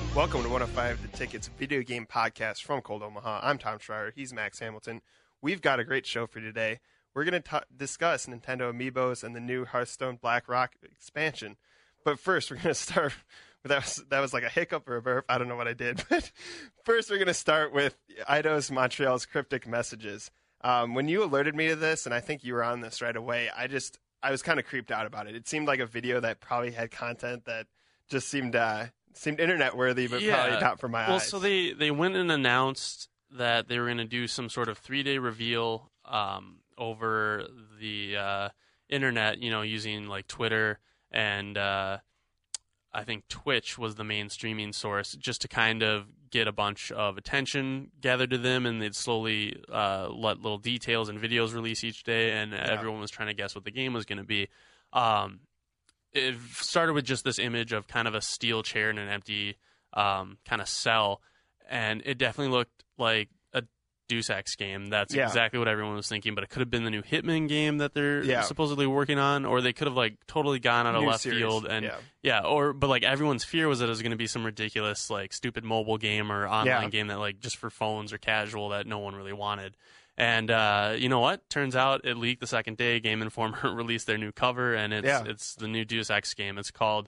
Welcome to 105 The Ticket's video game podcast from Cold Omaha. I'm Tom Schreier. He's Max Hamilton. We've got a great show for you today. We're going to discuss Nintendo Amiibos and the new Hearthstone Black Rock expansion. But first, we're going to start with that was like a hiccup or a burp. I don't know what I did. But first, we're going to start with Eidos Montreal's cryptic messages. When you alerted me to this, and I think you were on this right away, I was kind of creeped out about it. It seemed like a video that probably had content that just seemed internet worthy, but probably not for my eyes. Well, so they went and announced that they were going to do some sort of 3-day reveal over the internet, using like Twitter and I think Twitch was the main streaming source, just to kind of get a bunch of attention gathered to them, and they'd slowly let little details and videos release each day, and everyone was trying to guess what the game was going to be. It started with just this image of kind of a steel chair in an empty kind of cell, and it definitely looked like a Deus Ex game. That's exactly what everyone was thinking, but it could have been the new Hitman game that they're supposedly working on, or they could have like totally gone out of left field. And but like everyone's fear was that it was going to be some ridiculous like stupid mobile game or online game that like just for phones or casual that no one really wanted. And you know what? Turns out it leaked the second day. Game Informer released their new cover, and it's the new Deus Ex game. It's called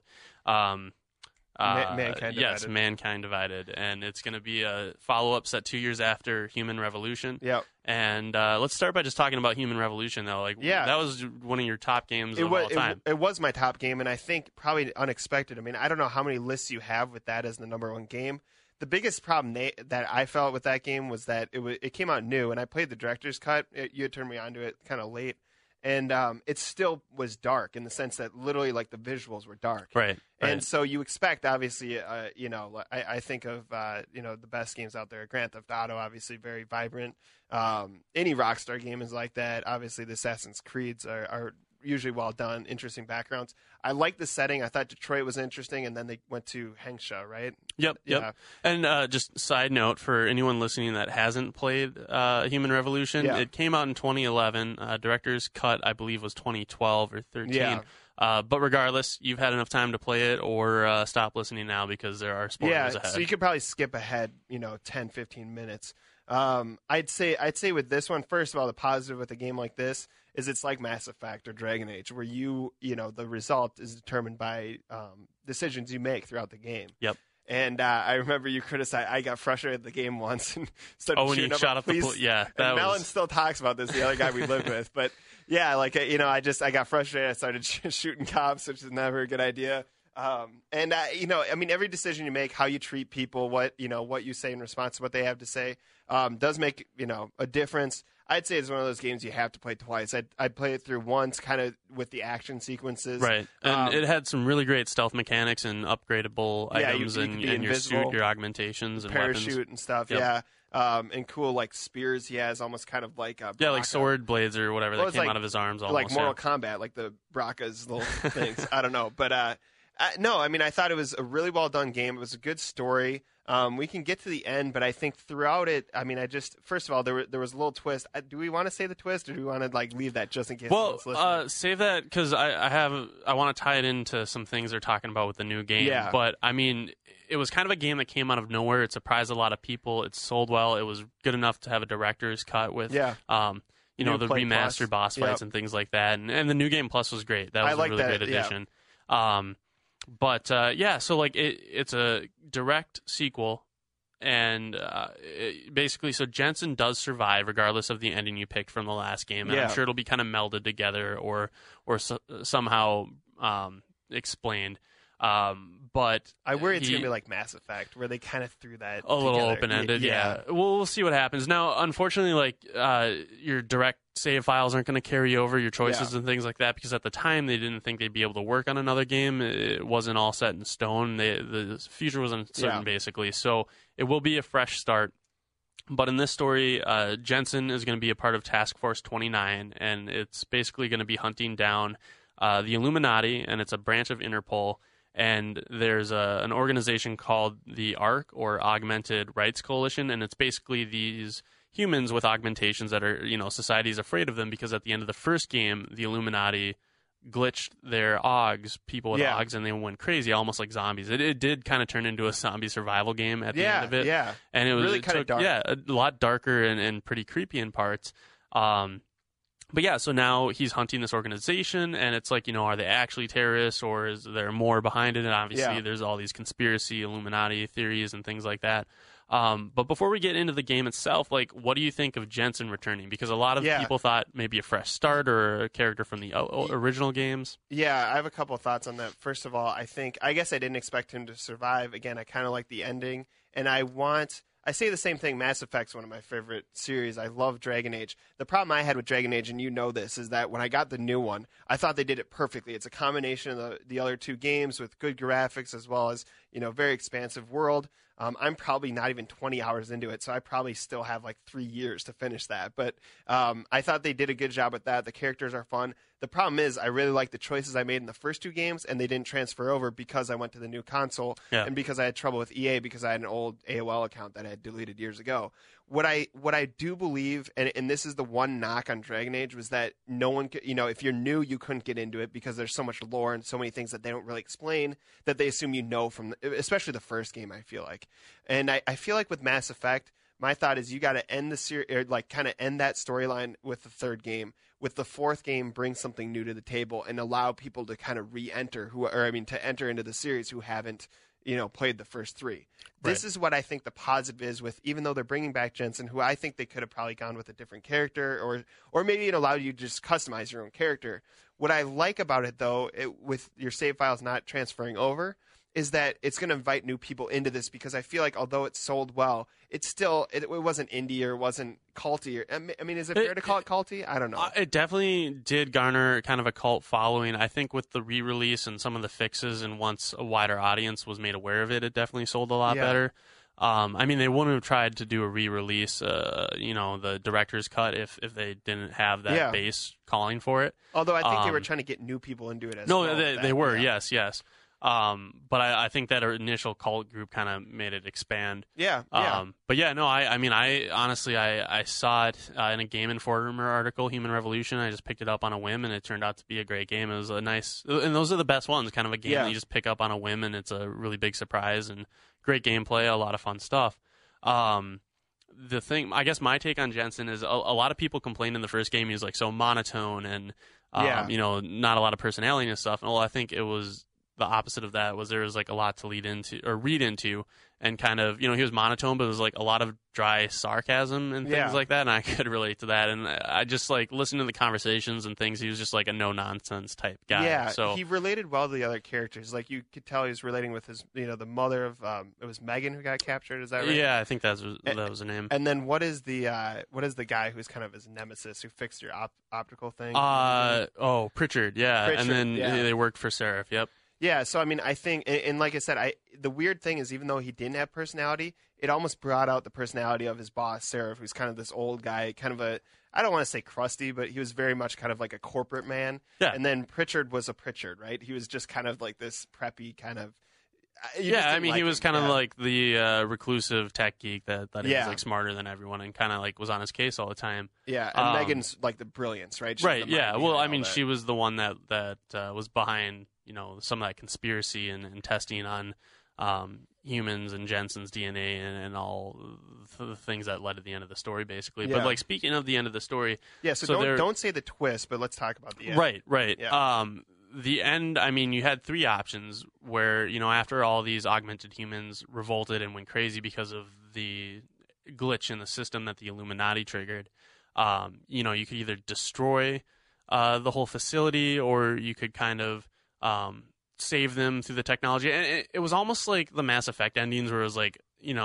Mankind Divided. Mankind Divided, and it's going to be a follow-up set 2 years after Human Revolution. Yep. And let's start by just talking about Human Revolution, though. That was one of your top games of all time. It was my top game, and I think probably unexpected. I mean, I don't know how many lists you have with that as the number one game. The biggest problem that I felt with that game was that it came out new, and I played the director's cut. You had turned me onto it kind of late, and it still was dark in the sense that literally like the visuals were dark. Right. And so you expect, obviously, I think of the best games out there. Grand Theft Auto, obviously, very vibrant. Any Rockstar game is like that. Obviously, the Assassin's Creeds are usually well done, interesting backgrounds. I like the setting. I thought Detroit was interesting, and then they went to Hengsha, right? Yep. And just side note for anyone listening that hasn't played Human Revolution, it came out in 2011. Director's cut, I believe, was 2012 or 13. Yeah. But regardless, you've had enough time to play it, or stop listening now because there are spoilers ahead. So you could probably skip ahead, 10, 15 minutes. I'd say with this one, first of all, the positive with a game like this is it's like Mass Effect or Dragon Age, where the result is determined by decisions you make throughout the game. Yep. And I remember you criticized. I got frustrated at the game once and started shooting up the police. And Melon still talks about this, the other guy we lived with. But I got frustrated. I started shooting cops, which is never a good idea. Every decision you make, how you treat people, what you say in response to what they have to say, does make a difference. I'd say it's one of those games you have to play twice. I'd play it through once, kind of with the action sequences. Right, and it had some really great stealth mechanics and upgradable items and your suit, your augmentations and parachute weapons and stuff. Yep. Yeah. And cool like spears he has, almost kind of like like sword blades or whatever that came out of his arms. Almost, like Mortal Kombat, like the Bracca's little things. I don't know, but no, I mean I thought it was a really well done game. It was a good story. We can get to the end, but I think throughout it, I mean, first of all, there was a little twist. Do we want to say the twist, or do we want to leave that just in case? Well, save that because I want to tie it into some things they're talking about with the new game. Yeah. But I mean, it was kind of a game that came out of nowhere. It surprised a lot of people. It sold well. It was good enough to have a director's cut with the remastered boss fights and things like that. And the New Game Plus was great. That was a really great addition. Yeah. So like it's a direct sequel, and basically, so Jensen does survive regardless of the ending you picked from the last game, and I'm sure it'll be kind of melded together or somehow explained. But I worry it's gonna be like Mass Effect, where they kind of threw that a little open-ended. Yeah. We'll see what happens. Now, unfortunately, your direct save files aren't going to carry over your choices and things like that, because at the time they didn't think they'd be able to work on another game. It wasn't all set in stone. The future was uncertain, basically. So it will be a fresh start. But in this story, Jensen is going to be a part of Task Force 29, and it's basically going to be hunting down the Illuminati, and it's a branch of Interpol. And there's an organization called the ARC, or Augmented Rights Coalition, and it's basically these humans with augmentations that are, society's afraid of them, because at the end of the first game, the Illuminati glitched their AUGs, people with Yeah. AUGs, and they went crazy, almost like zombies. It did kind of turn into a zombie survival game at the end of it. Yeah. And it was Really kinda dark. Yeah, a lot darker and pretty creepy in parts. But yeah, so now he's hunting this organization, and it's like, are they actually terrorists, or is there more behind it? And obviously, there's all these conspiracy, Illuminati theories and things like that. But before we get into the game itself, like, what do you think of Jensen returning? Because a lot of people thought maybe a fresh start or a character from the original games. Yeah, I have a couple of thoughts on that. First of all, I guess I didn't expect him to survive. Again, I kind of like the ending, and I say the same thing. Mass Effect's one of my favorite series. I love Dragon Age. The problem I had with Dragon Age, and you know this, is that when I got the new one, I thought they did it perfectly. It's a combination of the other two games with good graphics as well as, very expansive world. I'm probably not even 20 hours into it, so I probably still have like 3 years to finish that. But I thought they did a good job with that. The characters are fun. The problem is I really like the choices I made in the first two games, and they didn't transfer over because I went to the new console and because I had trouble with EA because I had an old AOL account that I had deleted years ago. What I do believe, and this is the one knock on Dragon Age, was that no one could, if you're new, you couldn't get into it because there's so much lore and so many things that they don't really explain that they assume from, especially the first game, I feel like. And I feel like with Mass Effect, my thought is you got to end the series, or like kind of end that storyline with the third game. With the fourth game, bring something new to the table and allow people to kind of re-enter to enter into the series who haven't, played the first three. Right. This is what I think the positive is with, even though they're bringing back Jensen, who I think they could have probably gone with a different character, or maybe it allowed you to just customize your own character. What I like about it, though, with your save files not transferring over, is that it's going to invite new people into this, because I feel like although it sold well, it wasn't indie or it wasn't culty. I mean, is it fair to call it culty? I don't know. It definitely did garner kind of a cult following. I think with the re-release and some of the fixes, and once a wider audience was made aware of it, it definitely sold a lot better. I mean, they wouldn't have tried to do a re-release, the director's cut, if they didn't have that base calling for it. Although I think they were trying to get new people into it as well. No, they were, yes. But I think that our initial cult group kind of made it expand. Yeah. But yeah, no, I honestly saw it in a Game Informer article, Human Revolution. I just picked it up on a whim, and it turned out to be a great game. It was and those are the best ones, kind of a game that you just pick up on a whim, and it's a really big surprise and great gameplay, a lot of fun stuff. The thing, I guess my take on Jensen is a lot of people complained in the first game he was like so monotone and, not a lot of personality and stuff. Well, I think it was the opposite of that. Was there was like a lot to read into, and kind of, he was monotone, but it was like a lot of dry sarcasm and things like that, and I could relate to that. And I just like listening to the conversations and things. He was just like a no nonsense type guy. Yeah, so he related well to the other characters. Like you could tell he was relating with his, the mother of it was Megan who got captured. Is that right? Yeah, I think that was the name. And then what is the guy who's kind of his nemesis who fixed your optical thing? Pritchard. Yeah, Pritchard, and then they worked for Seraph. Yep. Yeah, so I mean, I think, and like I said, the weird thing is, even though he didn't have personality, it almost brought out the personality of his boss, Seraph, who's kind of this old guy, kind of I don't want to say crusty, but he was very much kind of like a corporate man. Yeah. And then Pritchard was a Pritchard, right? He was just kind of like this preppy kind of. He was kind of like the reclusive tech geek that he was like smarter than everyone and kind of like was on his case all the time. Yeah, and Megan's like the brilliance, right? She's right. Yeah. Well, I mean, she was the one that was behind, some of that conspiracy and testing on humans and Jensen's DNA and all the things that led to the end of the story, basically. Yeah. But like speaking of the end of the story, so don't say the twist, but let's talk about the end. Right. Yeah. The end, I mean, you had three options where, after all these augmented humans revolted and went crazy because of the glitch in the system that the Illuminati triggered, you could either destroy the whole facility, or you could kind of save them through the technology. And it was almost like the Mass Effect endings, where it was like,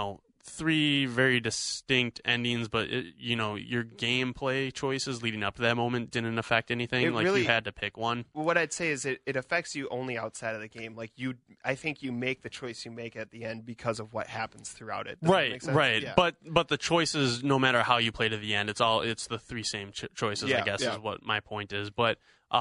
three very distinct endings, but your gameplay choices leading up to that moment didn't affect anything. You had to pick one. What I'd say is it affects you only outside of the game. Like I think you make the choice you make at the end because of what happens throughout it. Does that make sense? Right. Yeah. But the choices, no matter how you play to the end, it's the three same choices. I guess is what my point is. But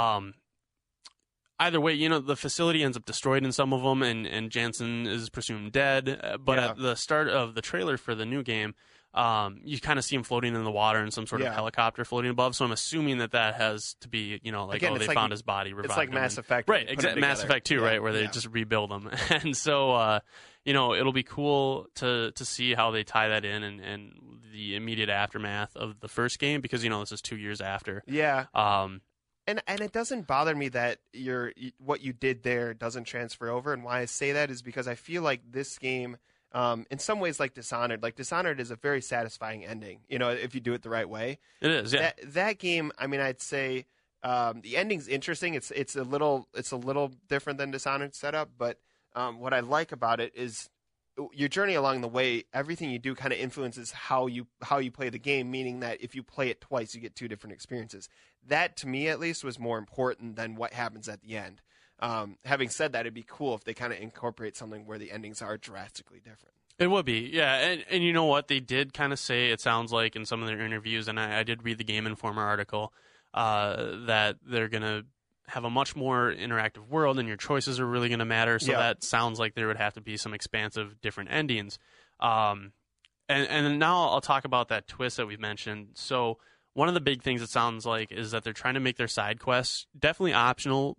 either way, the facility ends up destroyed in some of them, and Jensen is presumed dead. But at the start of the trailer for the new game, you kind of see him floating in the water in some sort of helicopter floating above. So I'm assuming that has to be, like, again, they found his body, revived It's like him. Mass Effect. Right, Mass Effect 2, right, where they just rebuild them. And so, it'll be cool to see how they tie that in and the immediate aftermath of the first game, because, this is 2 years after. Yeah. And it doesn't bother me that what you did there doesn't transfer over. And why I say that is because I feel like this game, in some ways, like Dishonored is a very satisfying ending, if you do it the right way. It is, yeah. That game, I mean, I'd say the ending's interesting. It's a little different than Dishonored's setup, but what I like about it is your journey along the way. Everything you do kind of influences how you play the game, meaning that if you play it twice, you get two different experiences. That, to me at least, was more important than what happens at the end. Having said that, it'd be cool if they kind of incorporate something where the endings are drastically different. It would be, yeah. And you know what? They did kind of say, it sounds like, in some of their interviews, and I did read the Game Informer article, that they're going to have a much more interactive world and your choices are really going to matter. So that sounds like there would have to be some expansive different endings. And now I'll talk about that twist that we've mentioned. So one of the big things it sounds like is that they're trying to make their side quests definitely optional,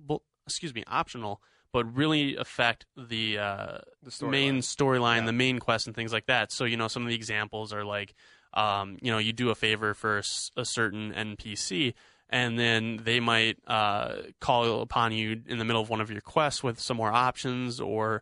but really affect the main storyline, the main quest and things like that. So, some of the examples are like, you do a favor for a certain NPC, and then they might call upon you in the middle of one of your quests with some more options or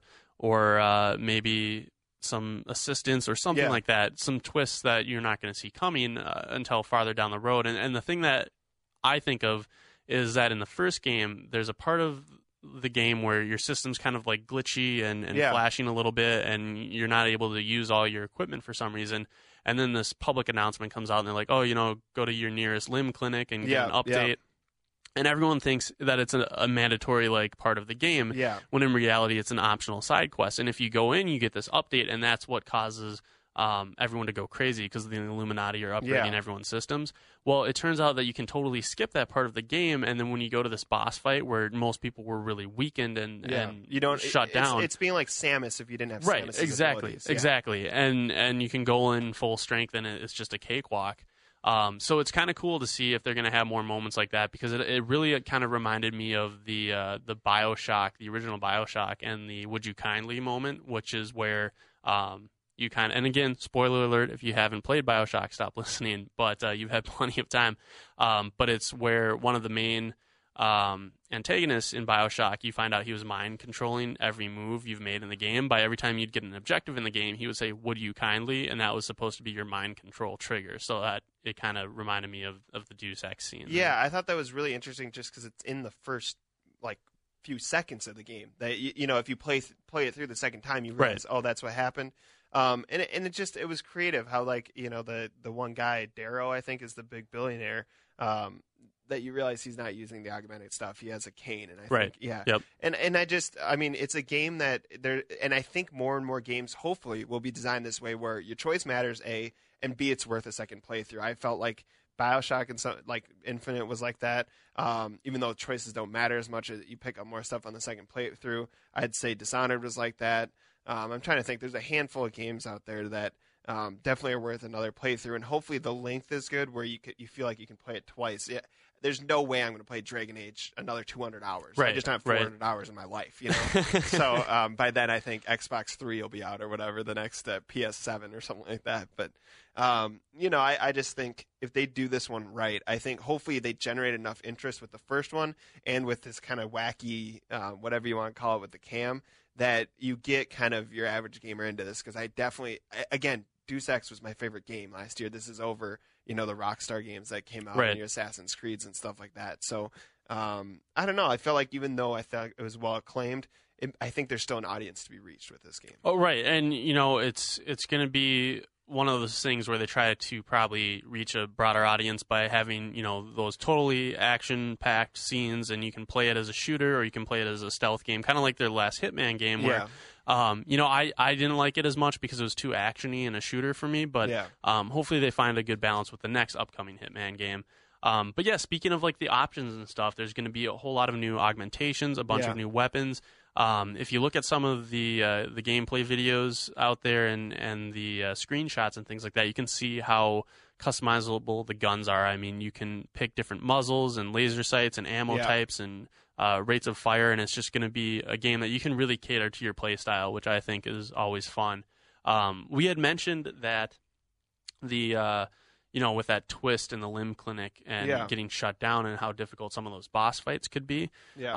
maybe some assistance or something like that, some twists that you're not going to see coming until farther down the road. And the thing that I think of is that in the first game, there's a part of the game where your system's kind of like glitchy and flashing a little bit, and you're not able to use all your equipment for some reason. And then this public announcement comes out, and they're like, oh, go to your nearest limb clinic and get an update. Yeah. And everyone thinks that it's a mandatory part of the game, when in reality it's an optional side quest. And if you go in, you get this update, and that's what causes everyone to go crazy because the Illuminati are upgrading everyone's systems. Well, it turns out that you can totally skip that part of the game, and then when you go to this boss fight where most people were really weakened and you don't shut down, it's being like Samus if you didn't have Samus's abilities. Exactly, and you can go in full strength and it's just a cakewalk. So it's kind of cool to see if they're going to have more moments like that, because it really kind of reminded me of the BioShock, the original BioShock, and the Would You Kindly moment, which is where you kind of, and again, spoiler alert, if you haven't played BioShock, stop listening, but you've had plenty of time. But it's where one of the main antagonists in BioShock, you find out he was mind controlling every move you've made in the game. By every time you'd get an objective in the game, he would say, "Would you kindly?" And that was supposed to be your mind control trigger. So that it kind of reminded me of the Deus Ex scene. Yeah, I thought that was really interesting just because it's in the first few seconds of the game. That if you play it through the second time, you realize, oh, that's what happened. And it was creative how the one guy, Darrow, I think is the big billionaire, that you realize he's not using the augmented stuff. He has a cane, and I think, and it's a game that and I think more and more games hopefully will be designed this way, where your choice matters, A, and B, it's worth a second playthrough. I felt like BioShock and Infinite was like that. Even though choices don't matter as much, you pick up more stuff on the second playthrough. I'd say Dishonored was like that. I'm trying to think. There's a handful of games out there that definitely are worth another playthrough, and hopefully the length is good where you feel like you can play it twice. Yeah, there's no way I'm going to play Dragon Age another 200 hours. Right. I just don't have 400 hours in my life, So by then I think Xbox 3 will be out or whatever, the next PS7 or something like that. But I just think if they do this one right, I think hopefully they generate enough interest with the first one and with this kind of wacky, whatever you want to call it, with the cam, that you get kind of your average gamer into this. Because I definitely, again, Deus Ex was my favorite game last year. This is over, the Rockstar games that came out, and your Assassin's Creeds and stuff like that. So I don't know. I felt like even though I thought it was well acclaimed, I think there's still an audience to be reached with this game. Oh, right. And, it's going to be one of those things where they try to probably reach a broader audience by having, those totally action-packed scenes, and you can play it as a shooter or you can play it as a stealth game, kind of like their last Hitman game where, I didn't like it as much because it was too action-y and a shooter for me, but hopefully they find a good balance with the next upcoming Hitman game. But yeah, speaking of the options and stuff, there's going to be a whole lot of new augmentations, a bunch of new weapons. If you look at some of the gameplay videos out there and the screenshots and things like that, you can see how customizable the guns are. I mean, you can pick different muzzles and laser sights and ammo types and rates of fire, and it's just going to be a game that you can really cater to your play style, which I think is always fun. We had mentioned that the with that twist in the limb clinic and getting shut down and how difficult some of those boss fights could be.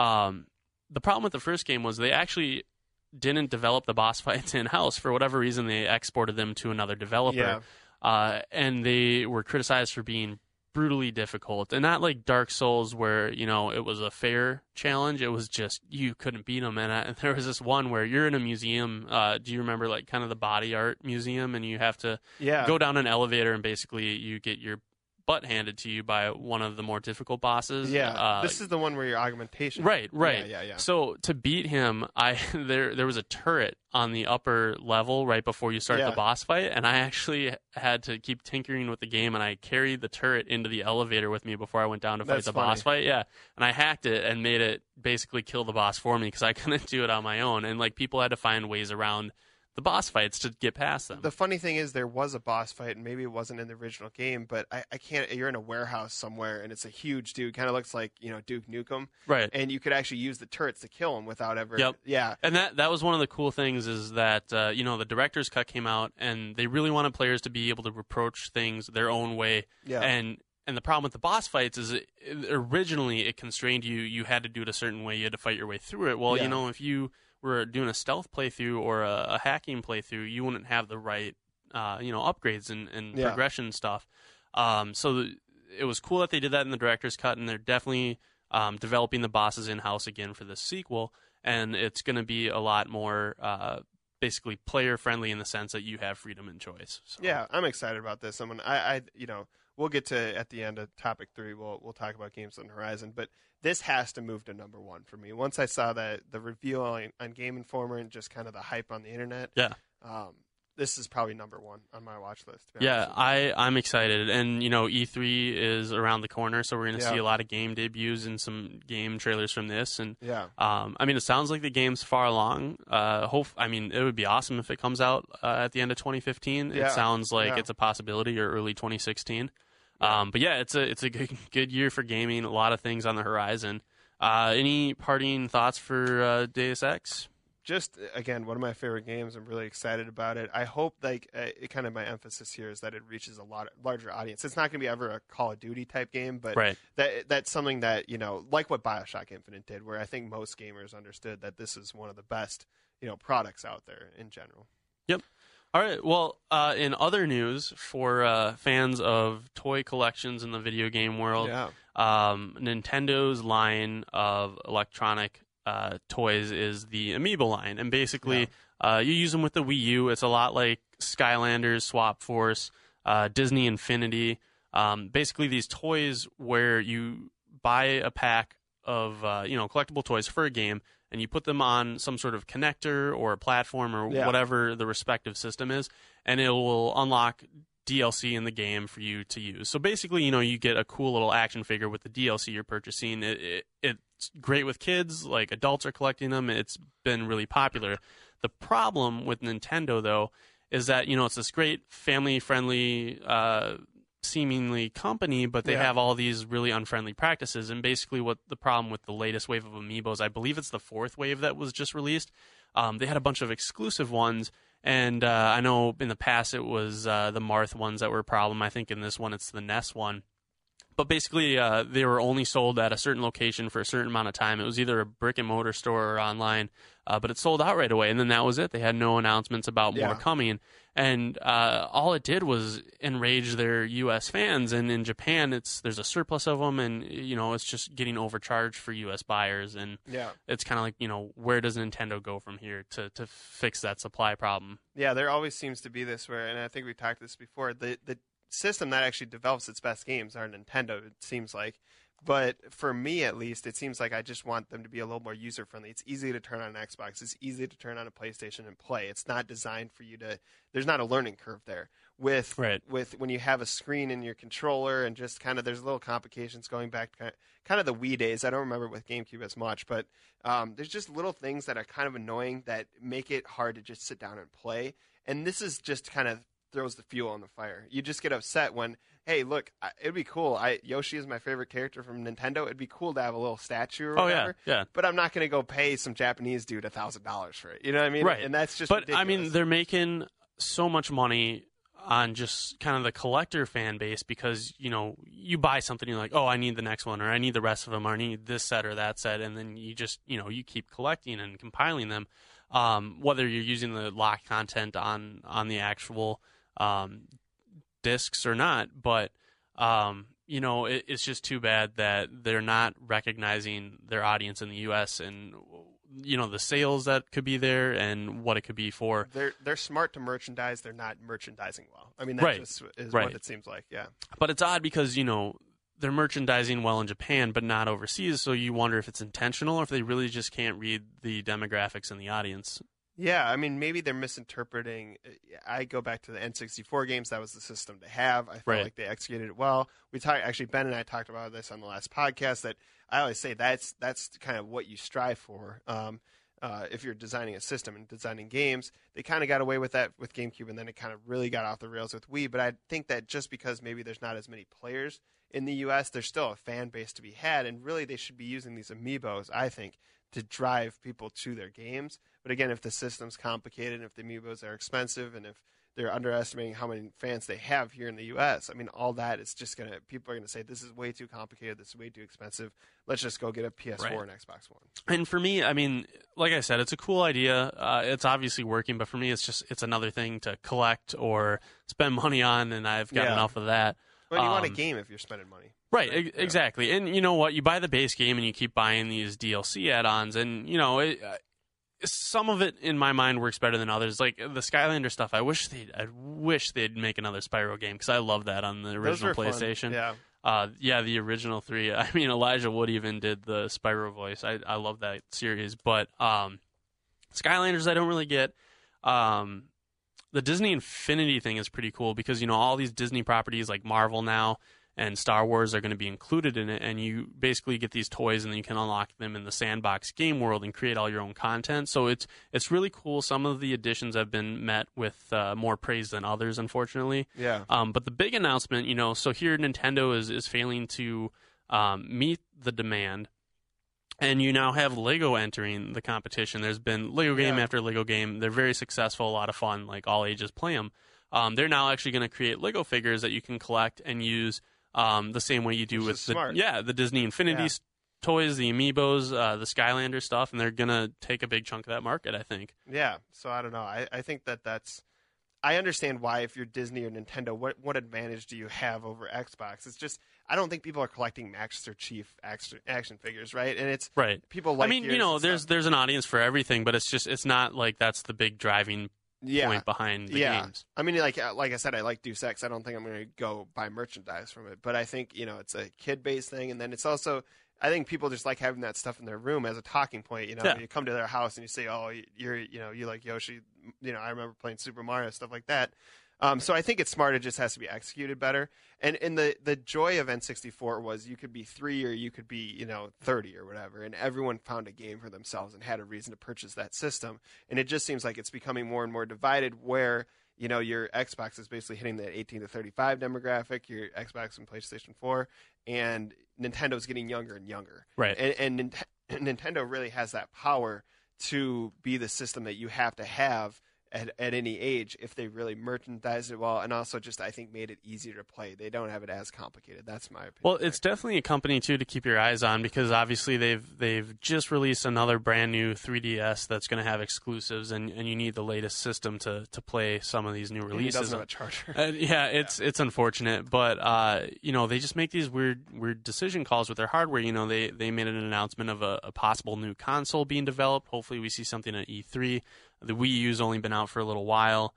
The problem with the first game was they actually didn't develop the boss fights in-house. For whatever reason, they exported them to another developer. And they were criticized for being brutally difficult. And not like Dark Souls where, it was a fair challenge. It was just you couldn't beat them. And there was this one where you're in a museum. Do you remember like kind of the body art museum? And you have to go down an elevator and basically you get your butt handed to you by one of the more difficult bosses. This is the one where your augmentation. Right. Yeah. So to beat him, there was a turret on the upper level right before you start the boss fight, and I actually had to keep tinkering with the game, and I carried the turret into the elevator with me before I went down to fight boss fight. And I hacked it and made it basically kill the boss for me because I couldn't do it on my own, and like people had to find ways around the boss fights to get past them. The funny thing is there was a boss fight, and maybe it wasn't in the original game, but I can't. You're in a warehouse somewhere, and it's a huge dude. Kind of looks like Duke Nukem, right? And you could actually use the turrets to kill him without ever. And that was one of the cool things is that the director's cut came out, and they really wanted players to be able to approach things their own way. And the problem with the boss fights is originally it constrained you. You had to do it a certain way. You had to fight your way through it. Well, if you were doing a stealth playthrough or a hacking playthrough, you wouldn't have the right, upgrades and progression stuff. So it was cool that they did that in the director's cut, and they're definitely developing the bosses in-house again for this sequel, and it's going to be a lot more basically player-friendly in the sense that you have freedom and choice. So. Yeah, I'm excited about this. We'll get to, at the end of topic 3, we'll talk about games on the horizon, but this has to move to number 1 for me. Once I saw the reveal on Game Informer and just kind of the hype on the internet, this is probably number 1 on my watch list. I'm excited, and E3 is around the corner, so we're going to see a lot of game debuts and some game trailers from this. And it sounds like the game's far along. It would be awesome if it comes out at the end of 2015. It sounds like it's a possibility, or early 2016. It's a good year for gaming. A lot of things on the horizon. Any parting thoughts for Deus Ex? Just, again, one of my favorite games. I'm really excited about it. I hope, kind of my emphasis here is that it reaches a larger audience. It's not going to be ever a Call of Duty type game, but that's something that, like what BioShock Infinite did, where I think most gamers understood that this is one of the best, products out there in general. Yep. All right. Well, in other news, for fans of toy collections in the video game world, Nintendo's line of electronic toys is the Amiibo line, and basically you use them with the Wii U. It's a lot like Skylanders, Swap Force, Disney Infinity. Basically, these toys where you buy a pack of collectible toys for a game, and you put them on some sort of connector or a platform or whatever the respective system is, and it will unlock DLC in the game for you to use. So basically, you get a cool little action figure with the DLC you're purchasing. It's great with kids, like adults are collecting them. It's been really popular. The problem with Nintendo, though, is that, it's this great family-friendly seemingly company, but they have all these really unfriendly practices. And basically what the problem with the latest wave of Amiibos, I believe it's the 4th wave that was just released, they had a bunch of exclusive ones, and I know in the past it was the Marth ones that were a problem. I think in this one it's the NES one. But basically, they were only sold at a certain location for a certain amount of time. It was either a brick-and-mortar store or online, but it sold out right away, and then that was it. They had no announcements about more coming. And all it did was enrage their U.S. fans. And in Japan, there's a surplus of them, and it's just getting overcharged for U.S. buyers. And it's kind of like, where does Nintendo go from here to fix that supply problem? Yeah, there always seems to be this where, and I think we talked this before, the system that actually develops its best games are Nintendo, it seems like. But for me, at least, it seems like I just want them to be a little more user-friendly. It's easy to turn on an Xbox. It's easy to turn on a PlayStation and play. It's not designed for you to – there's not a learning curve there. with when you have a screen in your controller, and just kind of there's little complications going back to kind of the Wii days. I don't remember with GameCube as much, but there's just little things that are kind of annoying that make it hard to just sit down and play. And this is just kind of throws the fuel on the fire. You just get upset when, hey, look, it'd be cool. Yoshi is my favorite character from Nintendo. It'd be cool to have a little statue or whatever. Yeah. But I'm not going to go pay some Japanese dude $1,000 for it. You know what I mean? Right. And that's just But, ridiculous. I mean, they're making so much money on just kind of the collector fan base because, you buy something, you're like, oh, I need the next one, or I need the rest of them, or I need this set or that set, and then you just, you keep collecting and compiling them, whether you're using the locked content on the actual discs or not. But, it's just too bad that they're not recognizing their audience in the U.S. and the sales that could be there and what it could be for. They're smart to merchandise. They're not merchandising well. I mean, that just is what it seems like, yeah. But it's odd because, they're merchandising well in Japan but not overseas, so you wonder if it's intentional or if they really just can't read the demographics in the audience. Yeah, I mean, maybe they're misinterpreting. I go back to the N64 games. That was the system to have. I felt like they executed it well. Actually, Ben and I talked about this on the last podcast, that I always say that's kind of what you strive for. If you're designing a system and designing games, they kind of got away with that with GameCube, and then it kind of really got off the rails with Wii. But I think that just because maybe there's not as many players in the U.S., there's still a fan base to be had, and really they should be using these amiibos, I think, to drive people to their games. But again, if the system's complicated, if the amiibos are expensive, and if they're underestimating how many fans they have here in the U.S., I mean, all that is just people are going to say, this is way too complicated, this is way too expensive, let's just go get a PS4 and Xbox One. And for me, I mean, like I said, it's a cool idea. It's obviously working, but for me, it's another thing to collect or spend money on, and I've got enough of that. Well, you want a game if you're spending money. Right, exactly. And you know what? You buy the base game and you keep buying these DLC add-ons, and, some of it, in my mind, works better than others. Like the Skylander stuff, I wish they'd make another Spyro game, because I love that on the original PlayStation. Fun. Yeah. The original 3. I mean, Elijah Wood even did the Spyro voice. I love that series. But Skylanders I don't really get. The Disney Infinity thing is pretty cool because, all these Disney properties like Marvel now and Star Wars are going to be included in it, and you basically get these toys and then you can unlock them in the sandbox game world and create all your own content. So it's really cool. Some of the additions have been met with more praise than others, unfortunately. Yeah. But the big announcement, so here Nintendo is failing to meet the demand. And you now have Lego entering the competition. There's been Lego game after Lego game. They're very successful, a lot of fun, like all ages play them. They're now actually going to create Lego figures that you can collect and use the same way you do with the Disney Infinity toys, the Amiibos, the Skylander stuff, and they're going to take a big chunk of that market, I think. Yeah, so I don't know. I think that's... I understand why, if you're Disney or Nintendo, what advantage do you have over Xbox? It's just, I don't think people are collecting Master Chief action figures, right? And it's people like. I mean, there's an audience for everything, but it's not like that's the big driving point behind the games. I mean, like I said, I like Deus Ex. I don't think I'm going to go buy merchandise from it, but I think it's a kid-based thing, and then it's also, I think people just like having that stuff in their room as a talking point. You come to their house and you say, "Oh, you like Yoshi." I remember playing Super Mario, stuff like that. So I think it's smart. It just has to be executed better. And the joy of N64 was you could be 3 or you could be 30 or whatever, and everyone found a game for themselves and had a reason to purchase that system. And it just seems like it's becoming more and more divided, where your Xbox is basically hitting the 18 to 35 demographic, your Xbox and PlayStation 4, and Nintendo's getting younger and younger. Right. And Nintendo really has that power to be the system that you have to have at any age if they really merchandise it well, and also just, I think, made it easier to play. They don't have it as complicated. That's my opinion. Well, it's definitely a company too to keep your eyes on, because obviously they've just released another brand new 3DS that's going to have exclusives, and you need the latest system to play some of these new releases. It doesn't have a charger. It's unfortunate, but they just make these weird decision calls with their hardware. They made an announcement of a possible new console being developed. Hopefully, we see something at E3. The Wii U's only been out for a little while.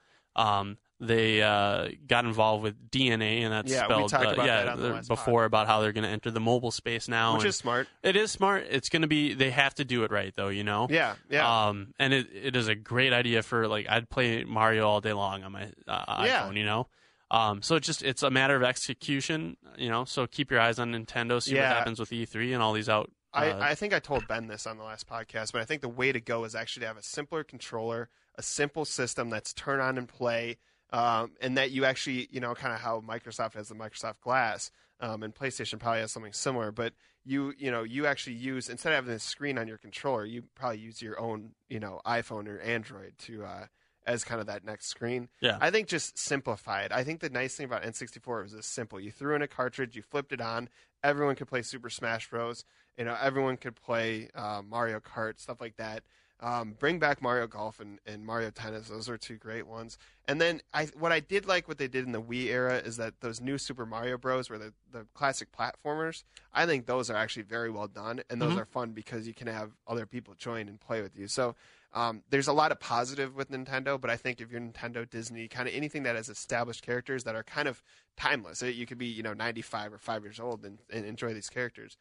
They got involved with DNA, and that's spelled we talked about that on the last before about how they're going to enter the mobile space now, which is smart. It is smart. It's going to be. They have to do it right, though. Yeah. And it is a great idea for, like, I'd play Mario all day long on my iPhone. So it's a matter of execution, so keep your eyes on Nintendo, see what happens with E3 and all these out. I think I told Ben this on the last podcast, but I think the way to go is actually to have a simpler controller, a simple system that's turn on and play, and that you actually, kind of how Microsoft has the Microsoft Glass, and PlayStation probably has something similar, but you actually use, instead of having this screen on your controller, you probably use your own, iPhone or Android to as kind of that next screen. Yeah. I think just simplify it. I think the nice thing about N64 was this simple. You threw in a cartridge, you flipped it on, everyone could play Super Smash Bros. Everyone could play Mario Kart, stuff like that. Bring back Mario Golf and Mario Tennis. Those are two great ones. And then what I did like what they did in the Wii era is that those new Super Mario Bros. Were the classic platformers. I think those are actually very well done, and those are fun because you can have other people join and play with you. So there's a lot of positive with Nintendo, but I think if you're Nintendo, Disney, kind of anything that has established characters that are kind of timeless, you could be 95 or 5 years old and enjoy these characters.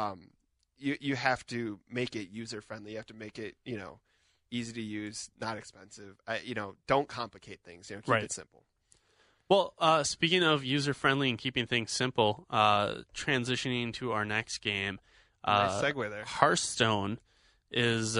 You have to make it user friendly. You have to make it easy to use, not expensive. Don't complicate things. Keep it simple. Well, speaking of user friendly and keeping things simple, transitioning to our next game, nice segue there. Hearthstone is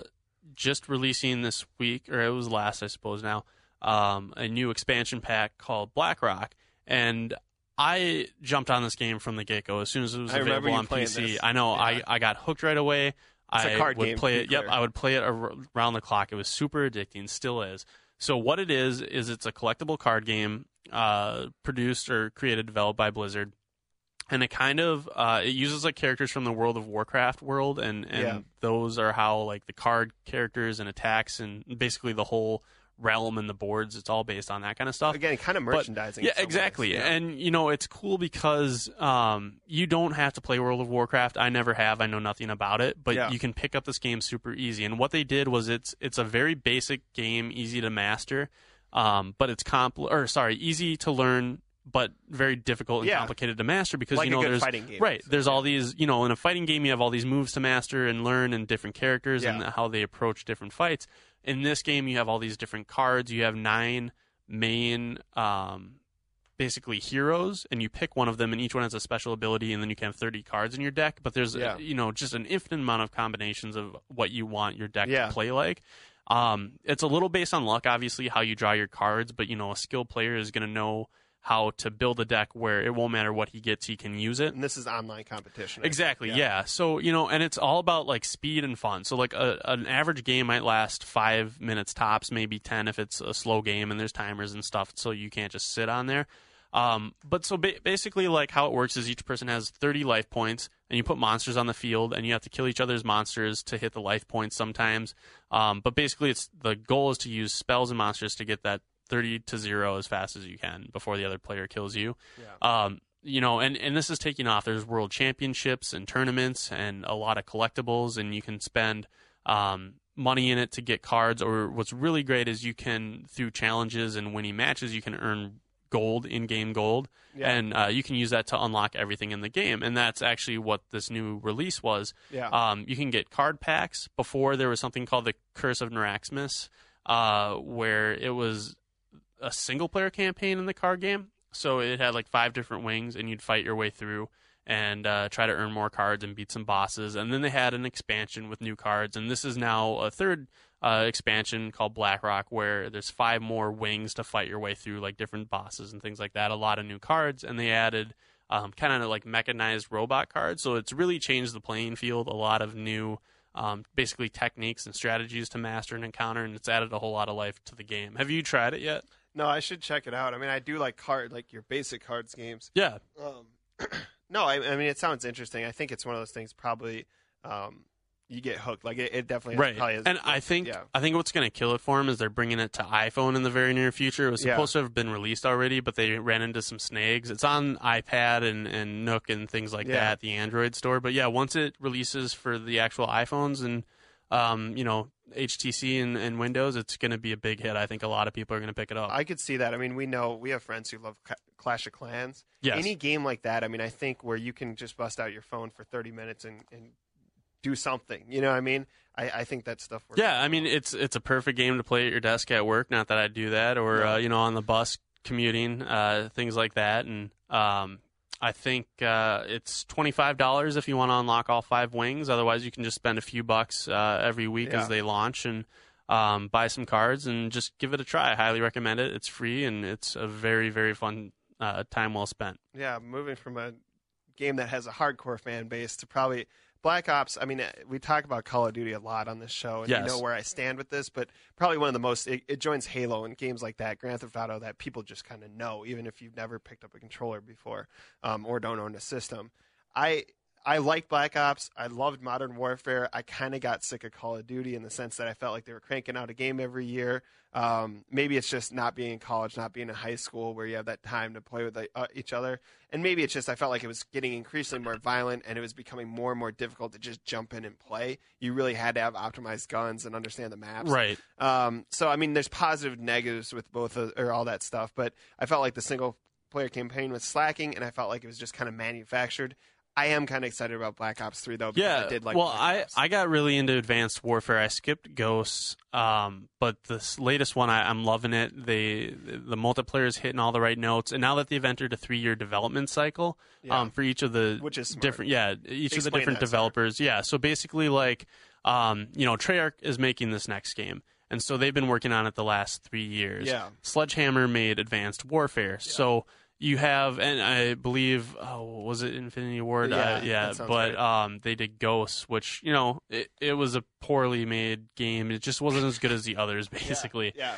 just releasing this week, or it was last, I suppose now, a new expansion pack called BlackRock, and I jumped on this game from the get-go as soon as it was available on PC. This. I know, yeah. I got hooked right away. It's a card game. Play it. Yep, I would play it around the clock. It was super addicting, still is. So what it is it's a collectible card game produced or created, developed by Blizzard. And it kind of it uses like characters from the World of Warcraft world, and those are how like the card characters and attacks and basically the whole realm and the boards, it's all based on that kind of stuff. Again, kind of merchandising. Yeah, exactly. Yeah. And it's cool because you don't have to play World of Warcraft. I never have. I know nothing about it, but you can pick up this game super easy. And what they did was it's a very basic game, easy to master, but it's easy to learn, but very difficult and complicated to master because like there's fighting game. Right. There's all these, in a fighting game you have all these moves to master and learn, and different characters and how they approach different fights. In this game you have all these different cards. You have 9 main basically heroes, and you pick one of them, and each one has a special ability, and then you can have 30 cards in your deck, but there's just an infinite amount of combinations of what you want your deck to play like. It's a little based on luck, obviously, how you draw your cards, but a skilled player is going to know how to build a deck where it won't matter what he gets, he can use it. And this is online competition. Exactly, yeah. So, and it's all about like speed and fun. So like an average game might last 5 minutes tops, maybe 10 if it's a slow game, and there's timers and stuff, so you can't just sit on there. But so basically like how it works is each person has 30 life points, and you put monsters on the field, and you have to kill each other's monsters to hit the life points sometimes. But basically the goal is to use spells and monsters to get that 30 to 0 as fast as you can before the other player kills you. And this is taking off. There's world championships and tournaments and a lot of collectibles, and you can spend money in it to get cards. Or what's really great is you can, through challenges and winning matches, you can earn gold, in-game gold, and you can use that to unlock everything in the game. And that's actually what this new release was. You can get card packs. Before, there was something called the Curse of Naxxramas, where it was a single-player campaign in the card game. So it had like 5 different wings, and you'd fight your way through and try to earn more cards and beat some bosses. And then they had an expansion with new cards, and this is now a third expansion called BlackRock, where there's 5 more wings to fight your way through, like different bosses and things like that. A lot of new cards, and they added kind of like mechanized robot cards. So it's really changed the playing field. A lot of new basically techniques and strategies to master and encounter, and it's added a whole lot of life to the game. Have you tried it yet? No, I should check it out. I mean, I do like your basic cards games. Yeah. No, I mean, it sounds interesting. I think it's one of those things probably you get hooked. Like it definitely right. Probably is, and I think what's going to kill it for them is they're bringing it to iPhone in the very near future. It was supposed to have been released already, but they ran into some snags. It's on iPad and Nook and things like that at the Android store. But once it releases for the actual iPhones and HTC and Windows, it's going to be a big hit. I think a lot of people are going to pick it up. I could see that. I mean, we have friends who love Clash of Clans. Yes. Any game like that, I mean, I think where you can just bust out your phone for 30 minutes and do something. You know what I mean? I think that stuff works. Yeah, I mean, it's a perfect game to play at your desk at work. Not that I do that. Or, on the bus commuting, things like that. And I think it's $25 if you want to unlock all 5 wings. Otherwise, you can just spend a few bucks every week as they launch and buy some cards and just give it a try. I highly recommend it. It's free, and it's a very, very fun time well spent. Yeah, moving from a game that has a hardcore fan base to probably Black Ops. I mean, we talk about Call of Duty a lot on this show, and you know where I stand with this, but probably one of the most, it joins Halo and games like that, Grand Theft Auto, that people just kind of know, even if you've never picked up a controller before or don't own a system. I like Black Ops. I loved Modern Warfare. I kind of got sick of Call of Duty in the sense that I felt like they were cranking out a game every year. Maybe it's just not being in college, not being in high school where you have that time to play with each other. And maybe it's just I felt like it was getting increasingly more violent and it was becoming more and more difficult to just jump in and play. You really had to have optimized guns and understand the maps. Right. So, I mean, there's positive and negatives with both or all that stuff. But I felt like the single-player campaign was slacking, and I felt like it was just kind of manufactured. I am kind of excited about Black Ops 3, though, because I did like Black Ops. I got really into Advanced Warfare. I skipped Ghosts, but this latest one, I'm loving it. The multiplayer is hitting all the right notes, and now that they've entered a 3-year development cycle for each of the which is smart. different, each of the different developers. Smart. Yeah, so basically, like, Treyarch is making this next game. And so they've been working on it the last 3 years. Yeah. Sledgehammer made Advanced Warfare. Yeah. So you have, and I believe, was it Infinity Ward? But right. They did Ghosts, which, it was a poorly made game. It just wasn't as good as the others, basically. Yeah.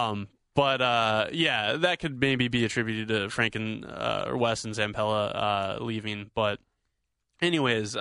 That could maybe be attributed to Frank and or Wes and Zampella leaving. But anyways,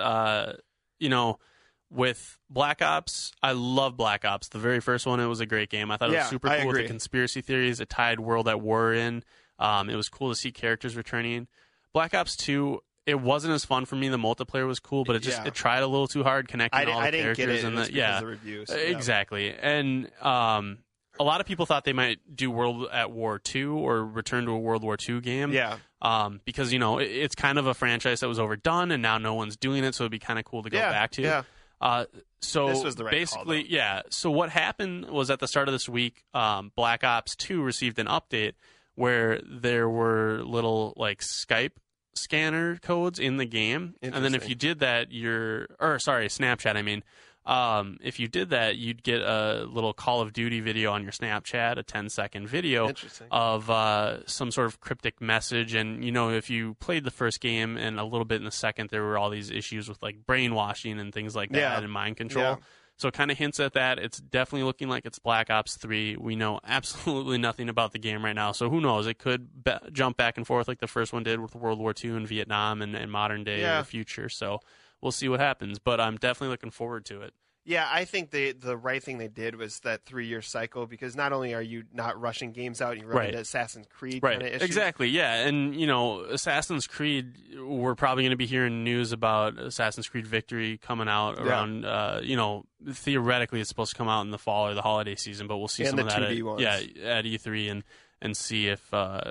with Black Ops, I love Black Ops. The very first one, it was a great game. I thought it was super cool with the conspiracy theories. It tied World at War in. It was cool to see characters returning. Black Ops 2, it wasn't as fun for me. The multiplayer was cool, but it tried a little too hard connecting all the characters. Because of the reviews. Exactly. And a lot of people thought they might do World at War 2 or return to a World War 2 game. Yeah. Because, it's kind of a franchise that was overdone, and now no one's doing it, so it'd be kind of cool to go back to. Yeah. So this was the right basically, call, So what happened was at the start of this week, Black Ops 2 received an update where there were little like Skype scanner codes in the game, and then if you did that, Snapchat. I mean, if you did that, you'd get a little Call of Duty video on your Snapchat, a 10-second video of some sort of cryptic message. And, if you played the first game and a little bit in the second, there were all these issues with like brainwashing and things like that and mind control. Yeah. So it kind of hints at that. It's definitely looking like it's Black Ops 3. We know absolutely nothing about the game right now. So who knows? It could jump back and forth like the first one did with World War II and Vietnam and modern day or the future. So we'll see what happens. But I'm definitely looking forward to it. Yeah, I think the right thing they did was that 3-year cycle, because not only are you not rushing games out, you run into Assassin's Creed kind of issues. Exactly, yeah. And, Assassin's Creed, we're probably going to be hearing news about Assassin's Creed Victory coming out around, theoretically it's supposed to come out in the fall or the holiday season, but we'll see some of that at E3 and see if,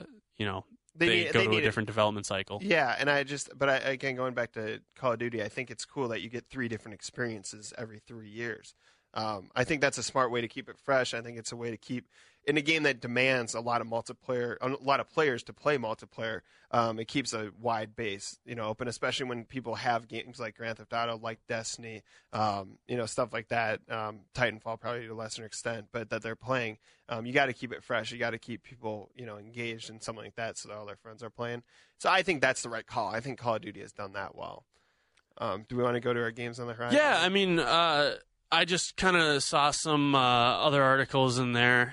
they go to a different development cycle. Yeah, and again, going back to Call of Duty, I think it's cool that you get 3 different experiences every 3 years. I think that's a smart way to keep it fresh. I think it's a way to keep, in a game that demands a lot of multiplayer, a lot of players to play multiplayer, it keeps a wide base, open, especially when people have games like Grand Theft Auto, like Destiny, stuff like that, Titanfall probably to a lesser extent, but that they're playing. You got to keep it fresh. You got to keep people, engaged in something like that so that all their friends are playing. So I think that's the right call. I think Call of Duty has done that well. Do we want to go to our games on the horizon? Yeah, I mean, I just kind of saw some other articles in there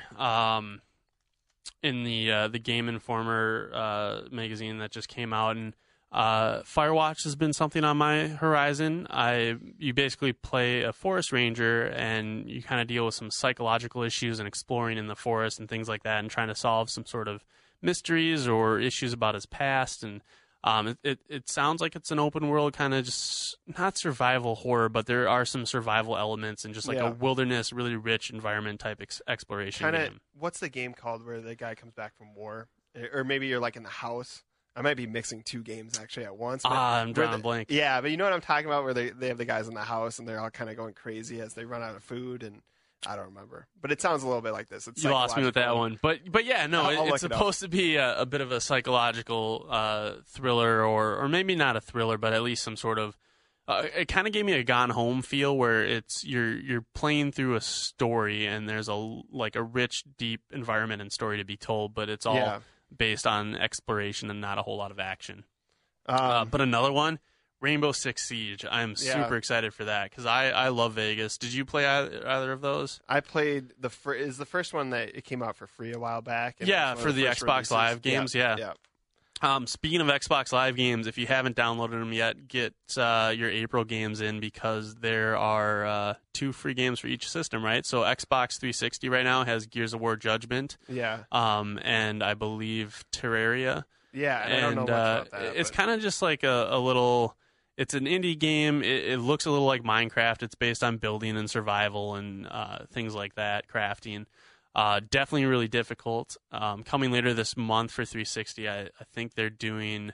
in the Game Informer magazine that just came out, and Firewatch has been something on my horizon. You basically play a forest ranger, and you kind of deal with some psychological issues and exploring in the forest and things like that, and trying to solve some sort of mysteries or issues about his past. And it sounds like it's an open world kind of just not survival horror, but there are some survival elements and just like a wilderness, really rich environment type exploration game. What's the game called where the guy comes back from war? Or maybe you're like in the house. I might be mixing 2 games actually at once. I'm drawing a blank. Yeah, but you know what I'm talking about, where they have the guys in the house and they're all kind of going crazy as they run out of food, and I don't remember, but it sounds a little bit like this. It's you lost me with that one, but yeah, no, it's supposed to be a bit of a psychological thriller, or maybe not a thriller, but at least some sort of. It kind of gave me a Gone Home feel, where it's you're playing through a story, and there's a rich, deep environment and story to be told, but it's all based on exploration and not a whole lot of action. But another one. Rainbow Six Siege. I'm super excited for that because I love Vegas. Did you play either of those? I played the first one that it came out for free a while back. Yeah, for the Xbox releases. Live games. Yeah. Speaking of Xbox Live games, if you haven't downloaded them yet, get your April games in because there are 2 free games for each system, right? So Xbox 360 right now has Gears of War Judgment. Yeah. And I believe Terraria. Yeah, and I don't know much about that. It's kind of just like a little. It's an indie game. It looks a little like Minecraft. It's based on building and survival and things like that, crafting. Definitely really difficult. Coming later this month for 360, I think they're doing.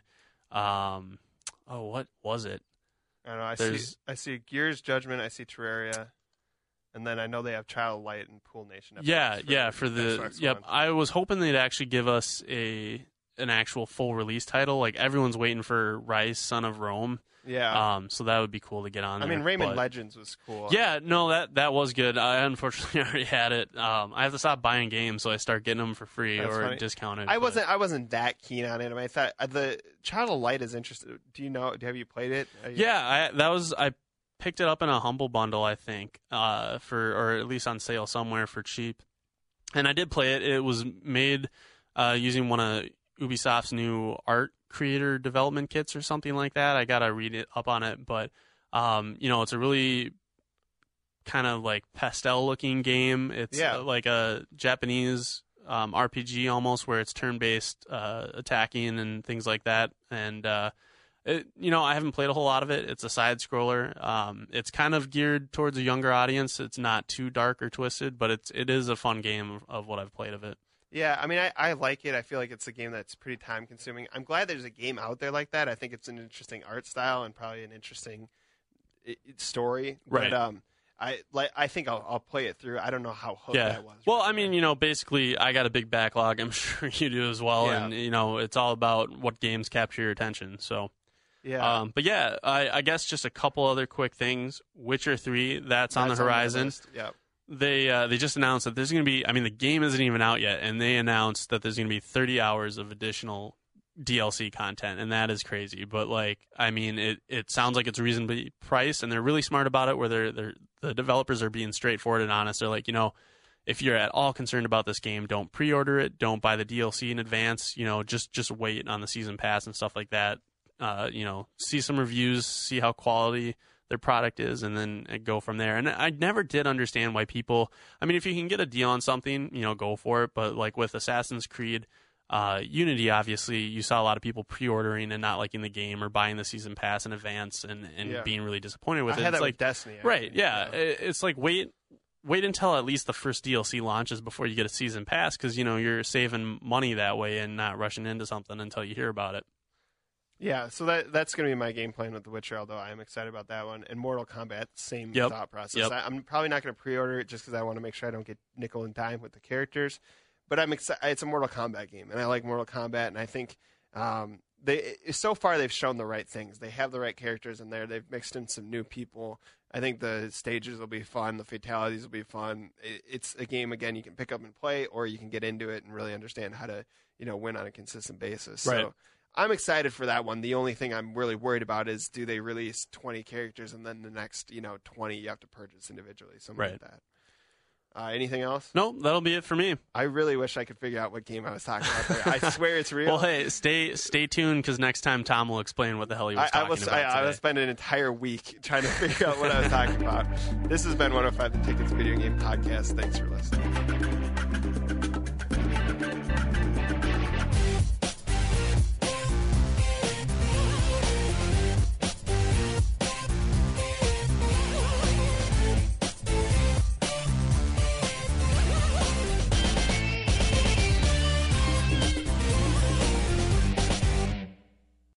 What was it? I don't know. I see Gears Judgment. I see Terraria, and then I know they have Child of Light and Pool Nation. For the yep. I was hoping they'd actually give us an actual full release title. Like everyone's waiting for Rise, Son of Rome. Yeah. So that would be cool to get on there. I mean, Rayman Legends was cool. Yeah, no, that was good. I unfortunately already had it. I have to stop buying games, so I start getting them for free or discounted. I wasn't that keen on it. I mean, I thought the Child of Light is interesting. Do you know? Have you played it? I picked it up in a Humble Bundle, I think, or at least on sale somewhere for cheap. And I did play it. It was made using one of Ubisoft's new art creator development kits or something like that. I gotta read it up on it, but it's a really kind of like pastel looking game. It's like a Japanese RPG almost, where it's turn based attacking and things like that. And I haven't played a whole lot of it. It's a side scroller. It's kind of geared towards a younger audience. It's not too dark or twisted, but it is a fun game of what I've played of it. Yeah, I mean, I like it. I feel like it's a game that's pretty time-consuming. I'm glad there's a game out there like that. I think it's an interesting art style and probably an interesting story. Right. But I think I'll play it through. I don't know how hooked I was. Well, I mean, basically, I got a big backlog. I'm sure you do as well. Yeah. And, it's all about what games capture your attention. So, yeah. But yeah, I guess just a couple other quick things. Witcher 3, that's on the horizon. Yeah. They just announced that there's going to be, the game isn't even out yet, and they announced that there's going to be 30 hours of additional DLC content, and that is crazy. But, it sounds like it's reasonably priced, and they're really smart about it, where the developers are being straightforward and honest. They're like, if you're at all concerned about this game, don't pre-order it, don't buy the DLC in advance, just wait on the season pass and stuff like that. See some reviews, see how quality their product is, and then go from there. And I never did understand why people, if you can get a deal on something, go for it. But like with Assassin's Creed Unity, obviously you saw a lot of people pre-ordering and not liking the game or buying the season pass in advance and being really disappointed with it. Had that it's with Destiny. Right. Yeah. It's like wait until at least the first DLC launches before you get a season pass, because you're saving money that way and not rushing into something until you hear about it. Yeah, so that's going to be my game plan with The Witcher, although I am excited about that one. And Mortal Kombat, same thought process. I'm probably not going to pre-order it just because I want to make sure I don't get nickel and dime with the characters. But I'm excited. It's a Mortal Kombat game, and I like Mortal Kombat, and I think so far they've shown the right things. They have the right characters in there. They've mixed in some new people. I think the stages will be fun. The fatalities will be fun. It's a game, again, you can pick up and play, or you can get into it and really understand how to win on a consistent basis. Right. So I'm excited for that one. The only thing I'm really worried about is, do they release 20 characters and then the next 20 you have to purchase individually, something like that. Anything else? No, that'll be it for me. I really wish I could figure out what game I was talking about there. I swear it's real. Well, hey, stay tuned, because next time Tom will explain what the hell he was talking about today. I will spend an entire week trying to figure out what I was talking about. This has been 105 The Tickets Video Game Podcast. Thanks for listening.